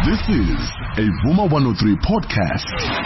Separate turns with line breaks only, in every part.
This is a Vuma 103 podcast.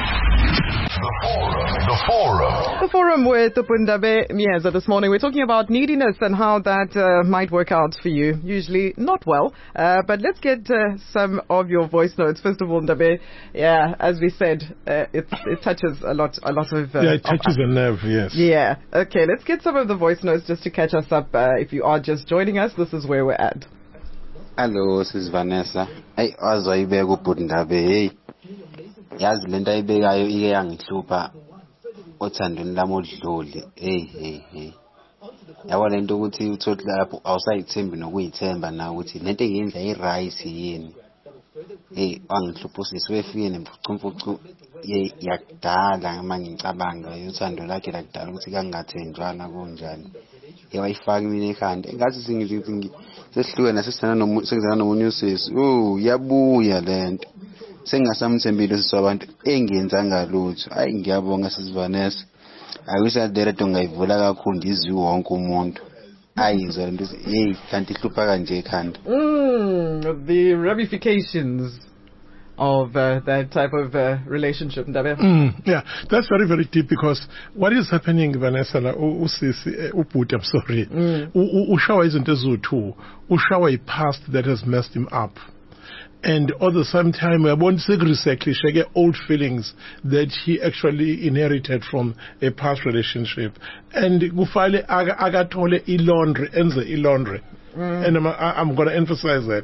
The Forum with Tupundabe Mieza this morning. We're talking about neediness and how that might work out for you. Usually not well. But let's get some of your voice notes. First of all, Ndabe, yeah, as we said, it touches a lot of...
it touches a nerve, yes.
Yeah. Okay, let's get some of the voice notes just to catch us up. If you are just joining us, this is where we're at.
Hello, this is Vanessa. Hey, azoyibeka uBhundabe. Hey. Yazi lento ayibekayo ike yangihlupha othandweni lami oludlule. Hey. Yabona lento ukuthi uthola lapho awusayithembi nokuyithemba na ukuthi lento engenza irice yini. Hey, wangihlupha usifike nemfucumfucu yakudala manje ngicabanga uthando lakhe lakudala ukuthi kangathenjwana kunjani. Yayifaka mina ekhanda engathi singithi sesihlukene sesizana nomunye usisi yabuya lento sengasamthembile sisi abantu engenzanga lutho hayi ngiyabonga sisi Vanessa ayisa director ngayivula kakhulu ngizwi wonke umuntu ayizwa lento hey kanti ihlupha kanje ekhanda.
The ramifications of that type of relationship.
Yeah, that's very, very deep because what is happening, Vanessa, I'm sorry, Ushawa isn't a zoo too. Ushawa a past that has messed him up. And at the same time, I won't say exactly, share old feelings that he actually inherited from a past relationship. And Gufale agatole ilondre, enze ilondre. And I'm going to emphasize that.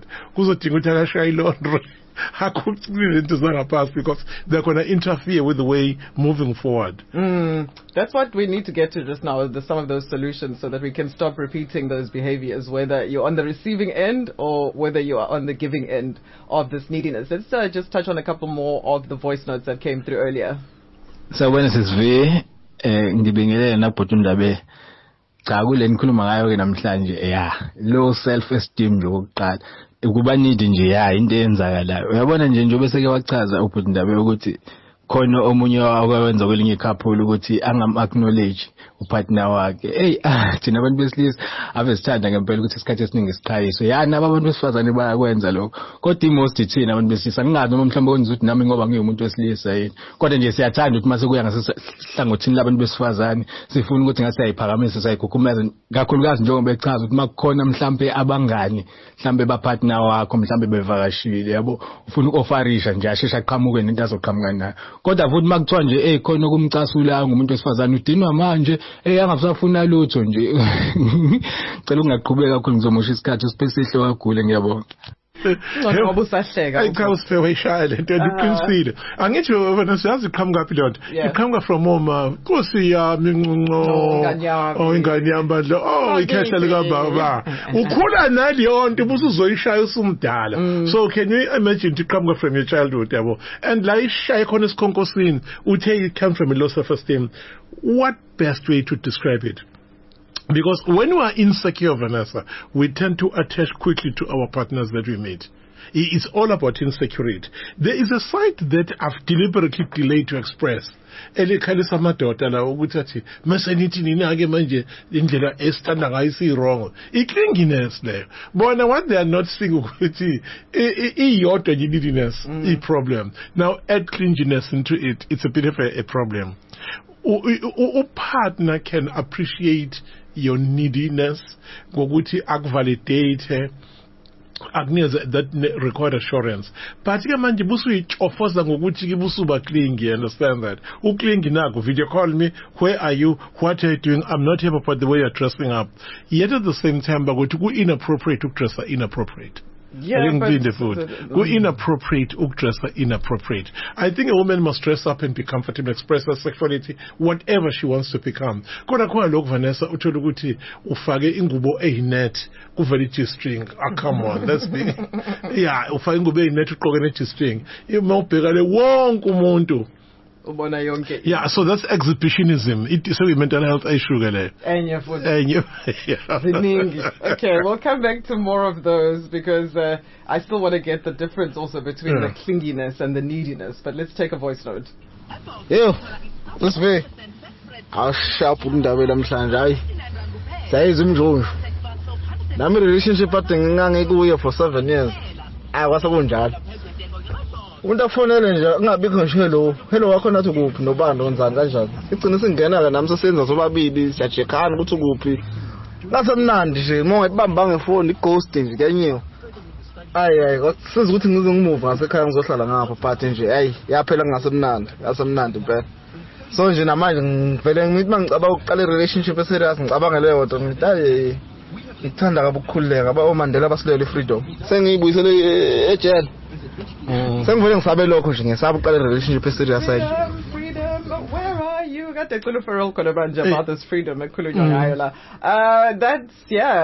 I couldn't into that past because they're going to interfere with the way moving forward.
That's what we need to get to just now, some of those solutions so that we can stop repeating those behaviors, whether you're on the receiving end or whether you are on the giving end of this neediness. Let's just touch on a couple more of the voice notes that came through earlier.
So when it is V, ngibingelele naBhundabe cha kule nikhuluma ngayo ke namhlanje low self esteem lokuqala ukuba need nje into eyenzakalayo uyabona nje bese ke wachaza uBhundabe ukuthi khona omunye akwenza kwelinye couple ukuthi angam acknowledge upartner wakhe thina abantu besilisa ave sithanda ngempela ukuthi isikhathi esiningi isichayiso nabo abantu besifazane bayakwenza lokho kodwa most thina abantu besilisa ngingazi noma mhlawumbe kwenza ukuthi nami ngoba ngiyomuntu wesilisa yini kodwa nje siyathanda ukuthi mase kuya ngasihlangothini labantu besifazane sifuna ukuthi ngasiyiphakamisa sayikhukhumeza kakhulukazi njengoba echaza ukuthi makukhona mhlawumbe abangani mhlawumbe bapartner wakho mhlawumbe bevakashile yabo ufuna ukofarisha nje ashesha aqhamuke nento azoqhamuka nayo kodwa futhi makuthiwa nje khona kumcasula ngumuntu wesifazane udinwa manje angasafuna lutho nje cela ungaqhubeka kakhulu ngizomosha isikhathi usipesihle wagule ngiyabonga.
Ngoba usahleka
ayikawusiphwe ishaya lento ndiqinisile angithi wena siyazi iqhamuka phi lonto iqhamuka from mama Nkosi yami Ncuncunco ingane yambandla ikhehla lika baba ukhula naleyo nto ubusuzoyishaya usumdala so can you imagine to come from your childhood yabo and la ishaya khona esikhonkosini uthe it came from a low self-esteem. What best way to describe it? Because when we are insecure, Vanessa, we tend to attach quickly to our partners that we meet. It's all about insecurity. There is a side that I've deliberately delayed to express. Elekhalisa amadoda la ukuthi athi masenithi nina ake manje indlela esithanda ngayo wrong. Iclinginess leyo. Bona what they are not seeing ukuthi iyodwa neediness problem. Now add clinginess into it. It's a bit of a problem. A partner can appreciate your neediness ngokuthi akuvalidate that required assurance. But manje busuyichofoza ngokuthi kibusuba clingy, you understand that? Clingy nako, video call me, where are you, what are you doing, I'm not happy about the way you're dressing up. Yet at the same time, but go inappropriate to dress inappropriate.
Yeah,
but the food. Go inappropriate, dress inappropriate. I think a woman must dress up and be comfortable, express her sexuality, whatever she wants to become. Kona kwa look Vanessa, uthola ukuthi ufake ingubo eyinet, kuvela G-string. Come on, let's be. Yeah, ufake ingubo eyinet uqoke ne-G-string. Imawubheka le wonke umuntu. Yeah, so that's exhibitionism. It is a mental health issue.
Okay, we'll come back to more of those because I still want to get the difference also between the clinginess and the neediness. But let's take a voice note.
Yo, let's be. I'll sharp Ndabe namhlanje. Sayizi umnjonjo. Nami relationship athi ngingangekuye for 7 years. Kwasa kunjalo. umuntu afonele nje ungabikho nje hello wakho nathi kuphi nobani onzani kanjani igcina singena la nami sesenza sobabili siyajekhana ukuthi ukuphi ngasemnandi nje mongayibamba ngefoni ighost nje kanyewe ayi siza ukuthi ngizongimove ngasekhaya ngizohlala ngapha but nje yaphela ngasemnandi impela so nje namanje ngivele ngithi mangicaba ukuqala relationship eserious ngicabanga leyo nto ngithi ngithanda kabi ukukhululeka omandela basilele freedom sengiyibuyisele ejele sengivele ngisabe lokho nje ngisaba uqala relationship eserious ayini
where are you got the Pharrell Kolobanja about this freedom ekhulunywa ngayo la that's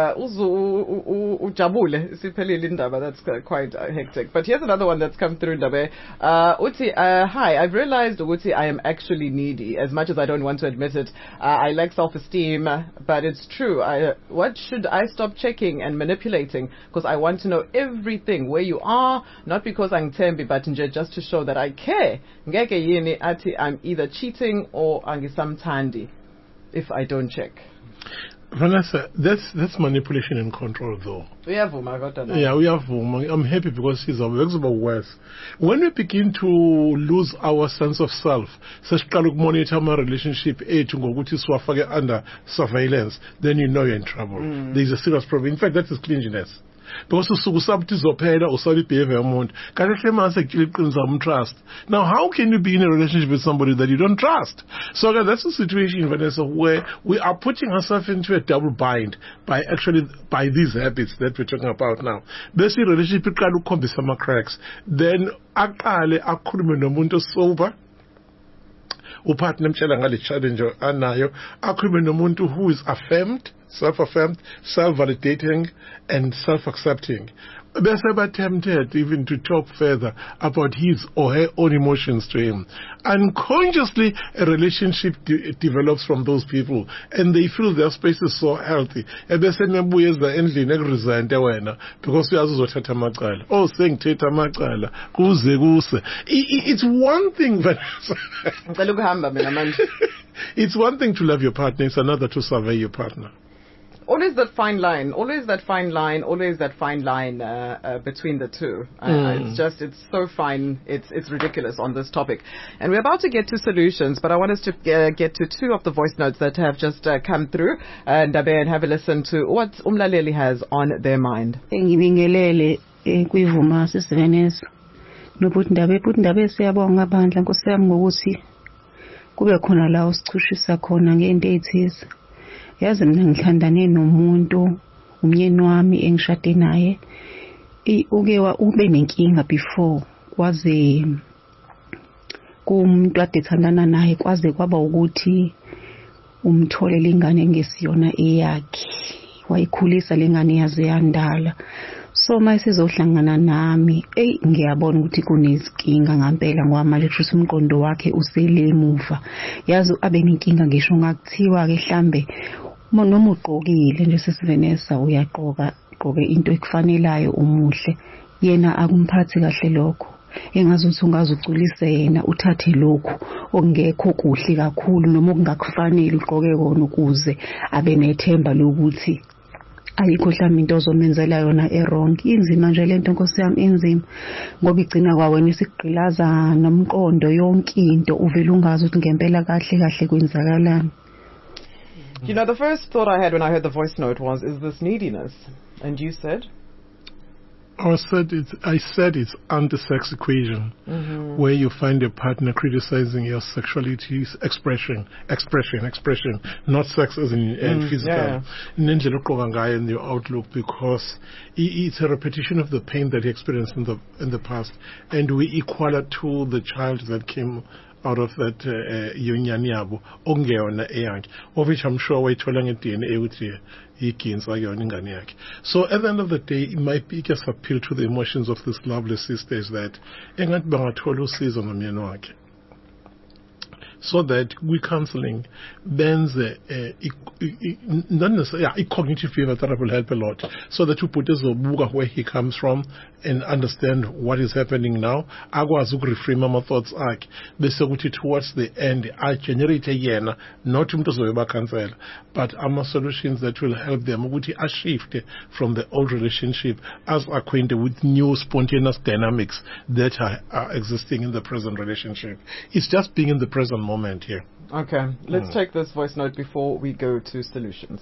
ujabule siphelile indaba that's quite hectic but here's another one that's come through Ndabe uthi hi I've realized ukuthi I am actually needy as much as I don't want to admit it I lack self-esteem but it's true what should I stop checking and manipulating because I want to know everything where you are not because I'm tembi but just to show that I care ngeke yini athi I'm either cheating or angisamthandi if I don't check.
Vanessa, that's manipulation and control though.
Uyavuma kodwa
yeah, uyavuma. I'm happy because she's worse. When we begin to lose our sense of self, sesiqala ukumonitor ama relationship ethu ngokuthi siwafake under surveillance, then you know you're in trouble. There's a serious problem. In fact, that is clinginess. Because usukusabuthi zophela usali behavior yomuntu kahle mase kuqinisa umtrust. Now how can you be in a relationship with somebody that you don't trust? So that's a situation, Vanessa, where we are putting ourselves into a double bind by these habits that we're talking about now. Basically relationship iqala ukukhombisa ama cracks, then aqale akhulume nomuntu sober upartner mtshela ngale challenge anayo akhulume nomuntu who is affirmed, self-affirmed, self-validating and self-accepting. Bese tempted even to talk further about his or her own emotions to him. Unconsciously, a relationship develops from those people, and they feel their space is so healthy. Because we oh, saying it's one thing, Vanessa. It's one thing to love your partner, it's another to survey your partner.
Always that fine line between the two. It's so fine, it's ridiculous on this topic. And we're about to get to solutions, but I want us to get to two of the voice notes that have just come through and have a listen to what Umlaleli has on their mind.
Ngibingelele kwivuma sisiveneza. Nobuthi ndabe siyabonga bandla Nkosi yami ngokuthi kube khona la usichushisa khona ngento ezithize. Yazi mina ngihlandane nomuntu umyeni wami engishade naye ube nenkinga before kwaze kumuntu ade thandana naye kwaze kwaba ukuthi umtholele ingane engesiyona eyakhe wayikhulisa lengane yaze yandala so mayisezohlangana nami ngiyabona ukuthi kunezinkinga ngempela ngoba manje kusho umqondo wakhe usele emuva yazi abe nenkinga ngisho ngakuthiwa ke mhlambe noma ugqokile nje sesivenesa uyaqoka into ekufanelayo umuhle yena akumphathi kahle lokho engazuthi ungazuculise yena uthathe lokho okungekho kuhle kakhulu noma okungakufanele ugqoke kona ukuze abe nethemba lokuthi ayikho mhlawumbe into ozomenzela yona errong inzima nje lento Nkosi yami inzima ngoba igcina kwawena isigqilaza nomqondo yonke into uvela ungazi ukuthi ngempela kahle kwenzakalani.
You know, the first thought I had when I heard the voice note was, is this neediness? And you said?
I said it's anti-sex equation, where you find a partner criticizing your sexuality's expression, not sex as in physical. In your outlook, because it's a repetition of the pain that he experienced in the past, and we equal it to the child that came out of that union yabo ongeyona eyakhe, of which I'm sure wayithola nge-DNA ukuthi igins ayona ingane yakhe. So at the end of the day, it might be just appeal to the emotions of this lovely sister is that engathi bangathola usizo nomyeni wakhe. so that we counseling benze not necessarily cognitive behavior therapy will help a lot, so that you put ezobuka where he comes from and understand what is happening now, akwazi ukureframe ama thoughts akhe bese kuthi towards the end I generate yena, not umuntu ozobe cancel, but ama solutions that will help them ukuthi a shift from the old relationship as acquainted with new spontaneous dynamics that are existing in the present relationship. It's just being in the present moment here.
Okay, let's take this voice note before we go to solutions.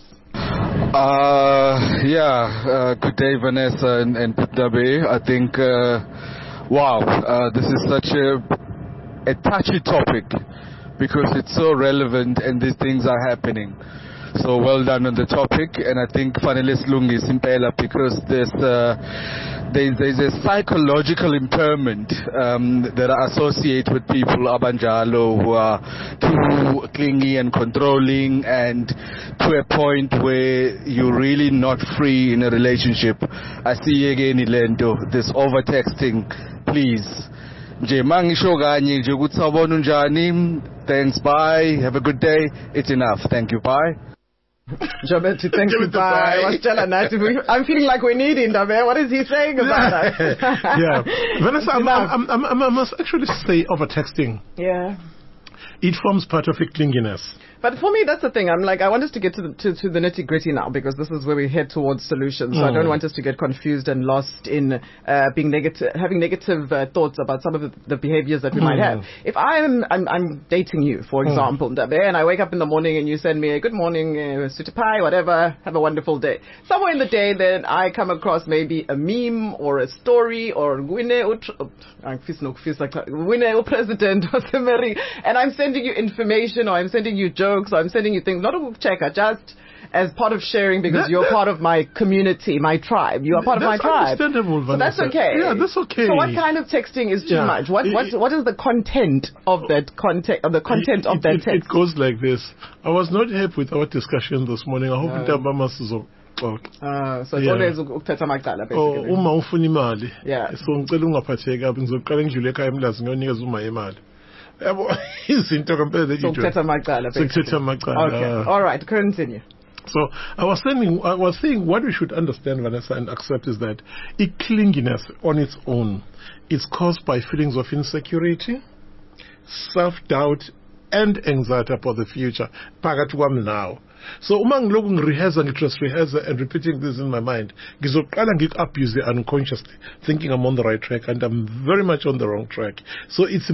Good day, Vanessa and Dabe. I think, this is such a touchy topic because it's so relevant and these things are happening. So well done on the topic, and I think Fanele Slungi Simpela, because there's a psychological impairment that I associate with people abanjalo who are too clingy and controlling, and to a point where you're really not free in a relationship. I see again Ilento, this over texting, please. Thanks, bye, have a good day, it's enough, thank you, bye.
Jabeti, thank you, bye. I'm feeling like we need him, Dabe. What is he saying about that?
Yeah. Vanessa, I must actually say over texting.
Yeah.
It forms part of a clinginess.
But for me, that's the thing. I'm like, I want us to get to the nitty gritty now, because this is where we head towards solutions. So I don't want us to get confused and lost in being negative, having negative thoughts about some of the behaviors that we might have. If I'm dating you, for example, Dabe, and I wake up in the morning and you send me a good morning, sweetie pie, whatever, have a wonderful day. Somewhere in the day, then I come across maybe a meme or a story or president, and I'm sending you information, or I'm sending you jokes, or I'm sending you things, not a checker, just as part of sharing, because you're part of my community, my tribe. You are part of my tribe.
That's understandable, Vanessa.
So that's okay.
Yeah, that's okay.
So what kind of texting is too much? What is the content of that content, of that text?
It goes like this. I was not happy with our discussion this morning. I hope Ntambama
so it's always ukuthatha amacala, basically.
Uma ufuna imali.
Yeah.
So ngicela ungaphatheki kabi, ngizoqala ngidlule ekhaya emlazi ngiyonikeza uma imali. Izinto ngempela
so ukuthatha amacala, basically. Okay. All right, continue.
So I was saying what we should understand, Vanessa, and accept is that clinginess on its own is caused by feelings of insecurity, self-doubt, and anxiety about the future. Phakathi kwami now. So uma ngilokhu ngirehearse and repeating this in my mind, ngizoqala ngik-abuse unconsciously, thinking I'm on the right track, and I'm very much on the wrong track. So it's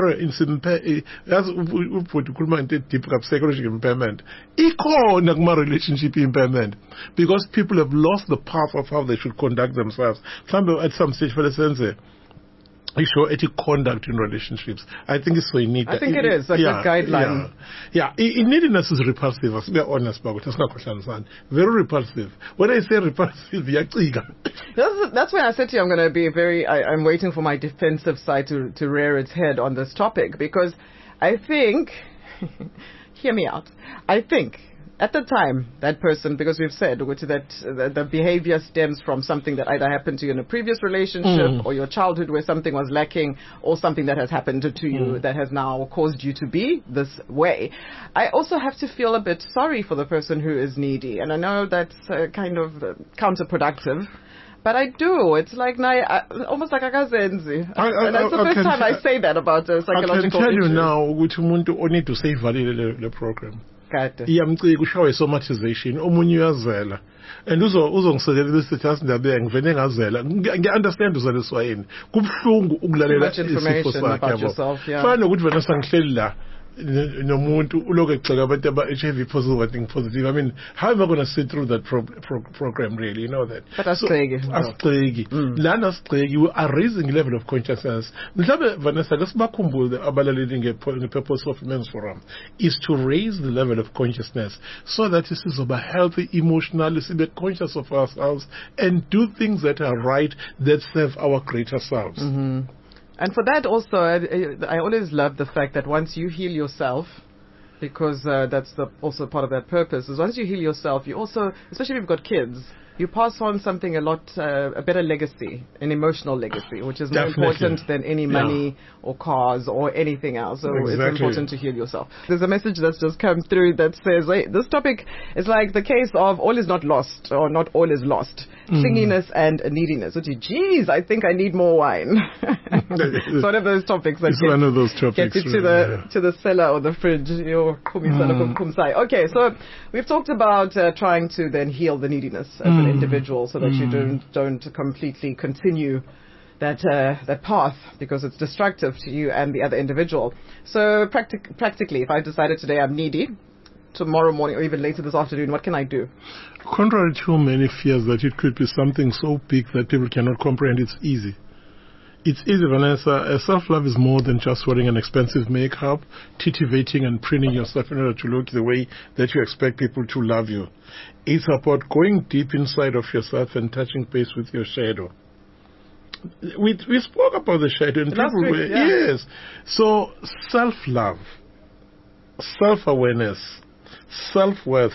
as deep psychological impairment. Ikhona kuma relationship impairment, because people have lost the path of how they should conduct themselves. At some stage, for the sense, show ethic conduct in relationships. I think it's so neat.
I think it is a good guideline.
Yeah. Neediness is repulsive. Let's be honest about it. Very repulsive. When I say repulsive,
that's why I said to you, I'm going to be I'm waiting for my defensive side to rear its head on this topic, because I think, hear me out, I think at the time, that person, because we've said that the behavior stems from something that either happened to you in a previous relationship or your childhood where something was lacking, or something that has happened to you that has now caused you to be this way. I also have to feel a bit sorry for the person who is needy, and I know that's kind of counterproductive. But I do. It's like almost like akazenzi. And that's the first time I say that about psychological issues.
I can tell you now, which umuntu only to say validate the program. Iyamcika ushawe somatization omunye uyazela, and uzongisekela bese just Ndabe ngivele ngazela. Ngiunderstand uzaliswa yini, kubhlungu ukulalela isifo sakhe yabo. Fana ukuthi wena sangihleli la nomuntu uloku egxeka abantu aba-HIV positive, I think positive. I mean, how am I going to sit through that program, really? You know that.
But asigxeki.
Lana asigxeki, you are raising level of consciousness. Mhlawumbe Vanessa, kasibakhumbule abalaleli nge-purpose of Men's Forum is to raise the level of consciousness, so that this is about healthy, emotionally, be conscious of ourselves and do things that are right, that serve our greater selves.
And for that also, I always love the fact that once you heal yourself, because that's also part of that purpose, is once you heal yourself, you also, especially if you've got kids, you pass on something a better legacy, an emotional legacy, which is more important than any money or cars or anything else. So it's important to heal yourself. There's a message that's just come through that says, hey, this topic is like the case of all is not lost, or not all is lost. Clinginess and neediness. So, geez, I think I need more wine. It's one of those topics that gets you to the cellar or the fridge. Okay, so we've talked about trying to then heal the neediness as an individual, so that you don't completely continue that path, because it's destructive to you and the other individual. So practically, if I decided today I'm needy, tomorrow morning or even later this afternoon, what can I do?
Contrary to many fears that it could be something so big that people cannot comprehend, it's easy. It's easy, Vanessa. Self-love is more than just wearing an expensive makeup, titivating and printing yourself in order to look the way that you expect people to love you. It's about going deep inside of yourself and touching base with your shadow. We spoke about the shadow and people were, yes. So self-love, self-awareness, self-worth,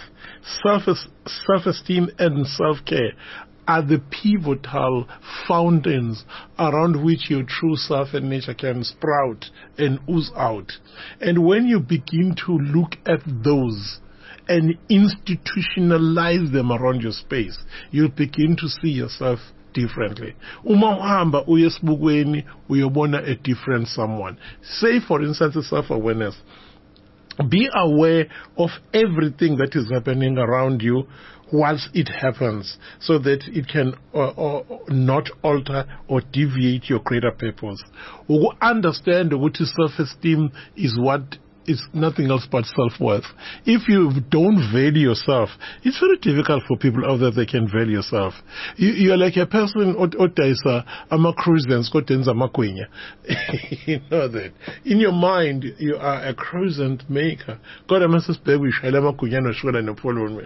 self-esteem and self-care are the pivotal fountains around which your true self and nature can sprout and ooze out. And when you begin to look at those and institutionalize them around your space, you'll begin to see yourself differently. Uma uhamba uye esibukweni uyobona a different someone. Say, for instance, self-awareness. Be aware of everything that is happening around you whilst it happens, so that it can not alter or deviate your greater purpose. Understand what self-esteem is, what is nothing else but self-worth. If you don't value yourself, it's very difficult for people out there that can value yourself. You are like a person otaisa ama cruisers kotenza makwenya. You know that. In your mind, you are a cruisant maker. God, I must say, we shall have makwenya no shwela no follow.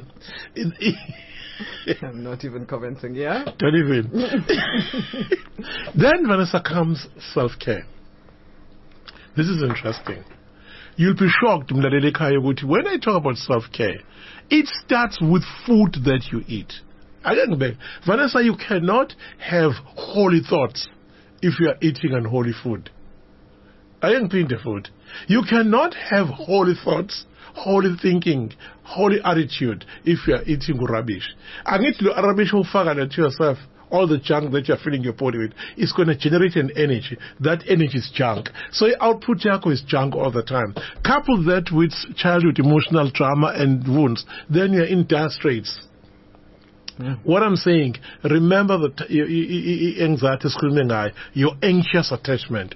I'm not even commenting, yeah?
Don't even. Then, Vanessa, comes self-care. This is interesting. You'll be shocked when I talk about self-care, it starts with food that you eat. Vanessa, you cannot have holy thoughts if you are eating unholy food. I ain't paying the food. You cannot have holy thoughts, holy thinking, holy attitude if you are eating rubbish. I need to rubbish to yourself. All the junk that you're filling your body with is going to generate an energy. That energy is junk. So your output Jaco is junk all the time. Couple that with childhood emotional trauma and wounds, then you're in dire straits. What I'm saying, remember that anxiety screaming eye, your anxious attachment.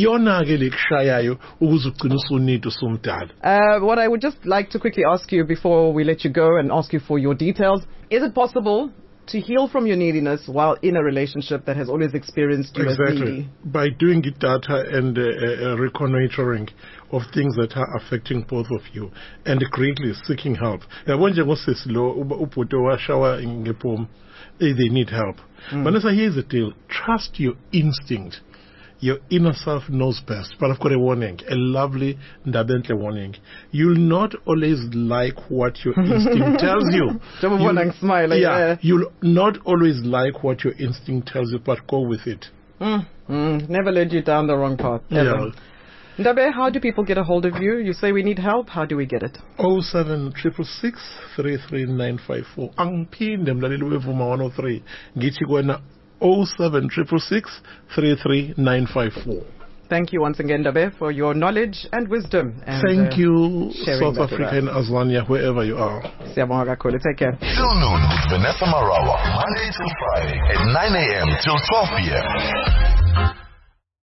What I would just like to quickly ask you before we let you go and ask you for your details, is it possible to heal from your neediness while in a relationship that has always experienced you as needy?
By doing it data and reconnoitering of things that are affecting both of you and greatly seeking help. They need help. Vanessa, here's the deal. Trust your instinct. Your inner self knows best. But I've got a warning, a lovely Ndabentle warning. You'll not always like what your instinct tells you. You'll not always like what your instinct tells you, but go with it.
Never led you down the wrong path. Ever. Ndabe, how do people get a hold of you? You say we need help. How do we get it?
07666 33954. Ang pinde mlaleli wevuma 103. Ngithi kwena 07666 33954.
Thank you once again, Ndabe, for your knowledge and wisdom. And
thank you, South Africa and Azania, wherever you are.
Take care.
Till noon with Vanessa Marawa, Monday till Friday at 9 a.m. till 12 p.m.